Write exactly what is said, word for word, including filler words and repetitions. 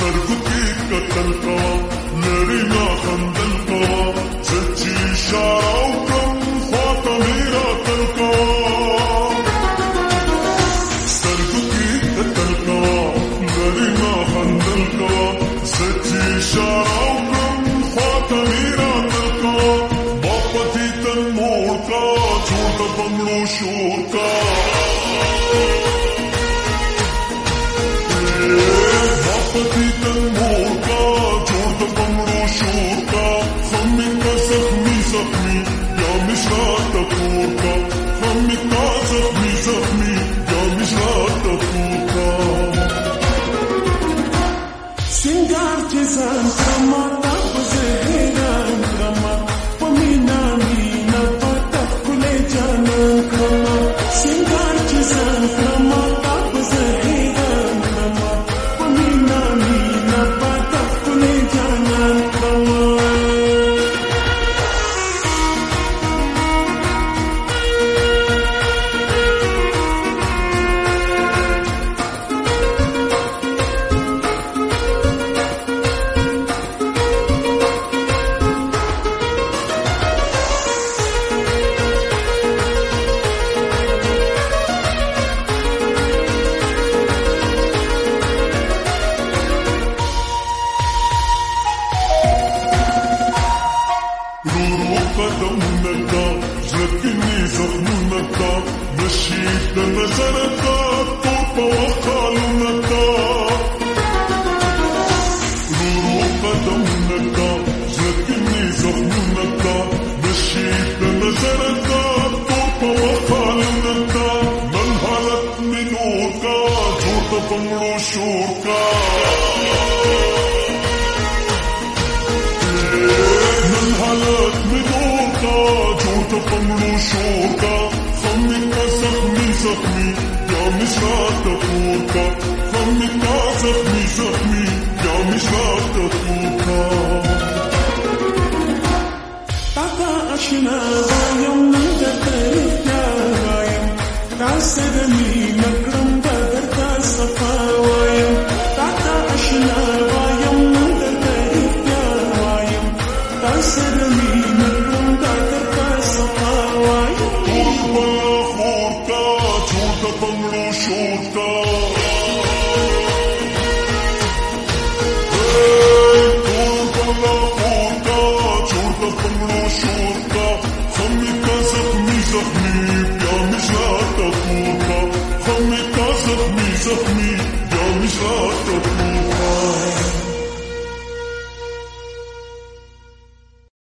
سترګو کې قتل کوا لري نه خندل کوا سچي اشاره وکړم خواته مې راتل کوا سترګو کې قتل کوا لري نه خندل کوا سچي اشاره وکړم خواته مې راتل کوا ما پتی تن موړ کا جوړ د بنګړو شور کا پتی تن موړ کا جوړ د بنګړو شور کا خمې کا زخمي زخمي بیا مې شاته کور کا خمې کا زخمي زخمي بیا مې شاته کور کا سنگار چې ځان کړمه تا په زه حیران کړمه په مینا مینا په تا ښکلی جانان کړمه سنگار چې ځان کړمه تا په زه حیران کړمه په مینا مینا په تا ښکلی جانان کړمه قدمونه کا زړګني زخمونه کا نشیب د نظر کا تور په وخالونه کا ورو قدمونه کا زړګني زخمونه کا نشیب د نظر کا تور په وخالونه کا نن حالت مې نور کا جوړ د بنګړو شور کا نن حالت مې جوړ د بنګړو شور کا خمې کا زخمي زخمي بیا مې شاته کور کا خمې کا زخمي زخمي بیا مې شاته کور کا تا ته اشنا